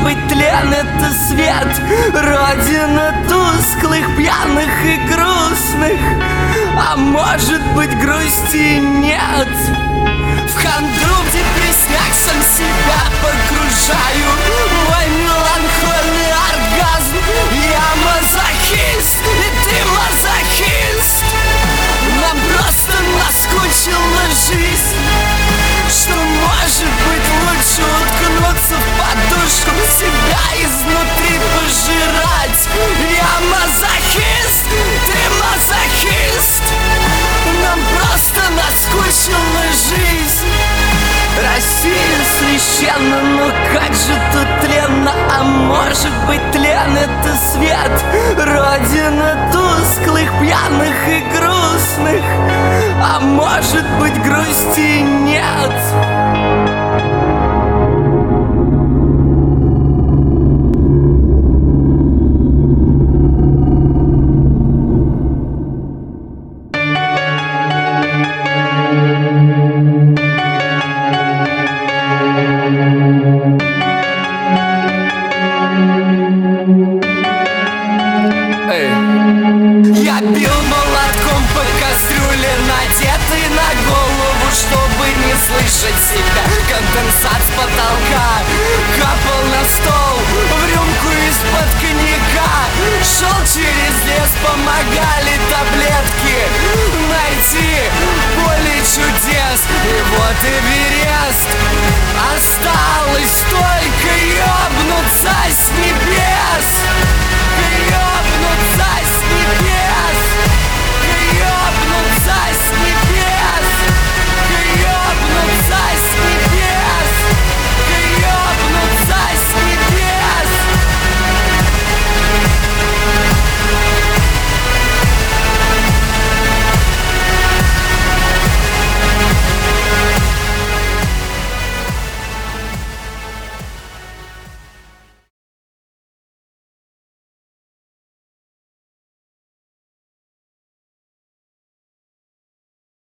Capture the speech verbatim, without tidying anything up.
быть, тлен — это свет, родина тусклых, пьяных и грустных. А может быть, грусти нет. В хандру, в депрессиях сам себя погружаю. Мой меланхольный оргазм. Я мазохист, и ты мазохист. Нам просто наскучила жизнь. Что может быть лучше уткнуться в подушку, себя изнутри пожирать? Я мазохист, ты мазохист. Нам просто наскучила жизнь. Россия священна, но как же тут тленно. А может быть, тлен — это свет, родина тусклых, пьяных и грустных. А может быть, грусти нет. Я бил молотком по кастрюле, надетой на голову, чтобы не слышать себя. Конденсат с потолка капал на стол, в рюмку из-под коньяка. Шел через лес, помогали таблетки найти поле чудес. И вот Эверест. Осталось только ёбнуться с небес.